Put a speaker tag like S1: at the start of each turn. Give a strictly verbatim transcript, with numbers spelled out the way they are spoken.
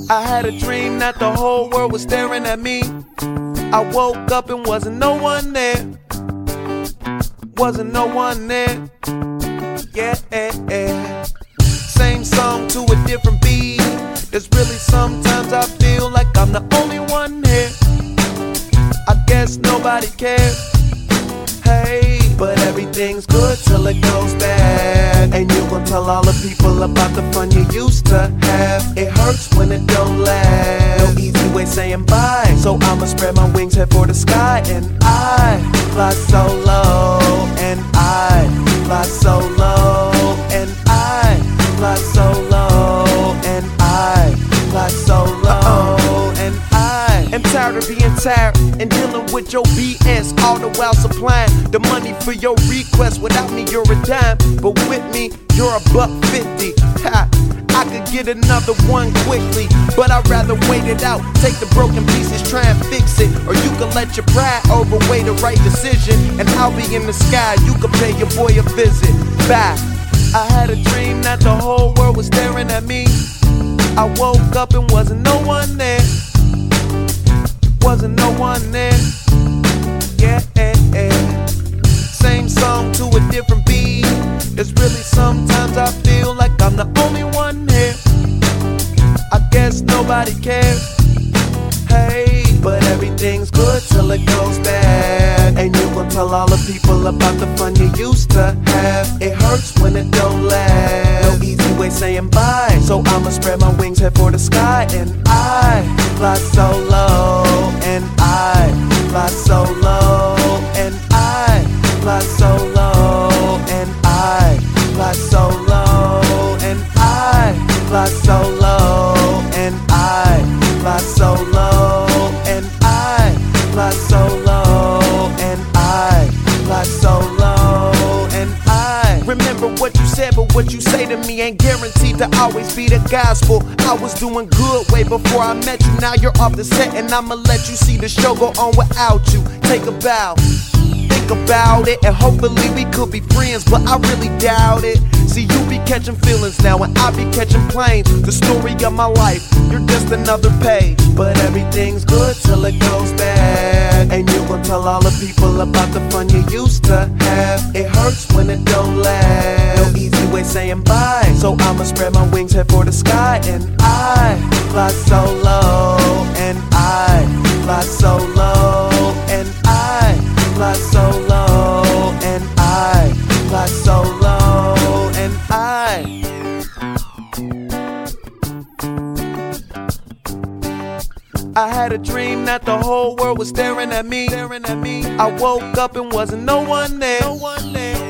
S1: I had a dream that the whole world was staring at me. I woke up and wasn't no one there. Wasn't no one there. Yeah. Same song to a different beat. There's really sometimes I feel like I'm the only one here. I guess nobody cares. Hey, but everything's good till it goes bad. And you gon' tell all the people about the fun you used to have. It hurts when it don't last. No easy way saying bye, so I'ma spread my wings, head for the sky. And I fly so low, and I fly so low, and I fly so low, and I fly so low, and I am tired of being tired and dealing with your B S, all the while supplying the money for your request. Without me, you're a dime, but with me, you're a buck fifty. Ha! I could get another one quickly, but I'd rather wait it out. Take the broken pieces, try and fix it, or you can let your pride overweigh the right decision. And I'll be in the sky, you can pay your boy a visit. Bye. I had a dream that the whole world was staring at me. I woke up and wasn't no one there. Wasn't no one there. Yeah. Same song to a different beat. There's really sometimes I feel like I'm the only one here. I guess nobody cares. Hey, but everything's good till it goes bad. And you gon' tell all the people about the fun you used to have. It hurts when it don't last. No easy way saying bye, so I'ma spread my wings, head for the sky. And I fly so low, and I fly so low, and I fly so low, and I fly so low, and I fly so low, and I fly so low, and I fly so low, and I fly so low, and I remember what you said, but what you say to me ain't guaranteed to always be the gospel. I was doing good way before I met you. Now you're off the set, and I'ma let you see the show go on without you. Take a bow, think about it, and hopefully we could be friends, but I really doubt it. See, you be catching feelings now, and I be catching planes. The story of my life, you're just another page. But everything's good till it goes bad. And you gon' tell all the people about the fun you used to have. It hurts when it don't last. No easy way saying bye, so I'ma spread my wings, head for the sky. And I fly so low, and I fly so low, and I fly so low, and I fly so low, and I I had a dream that the whole world was staring at me. I woke up and wasn't no one there.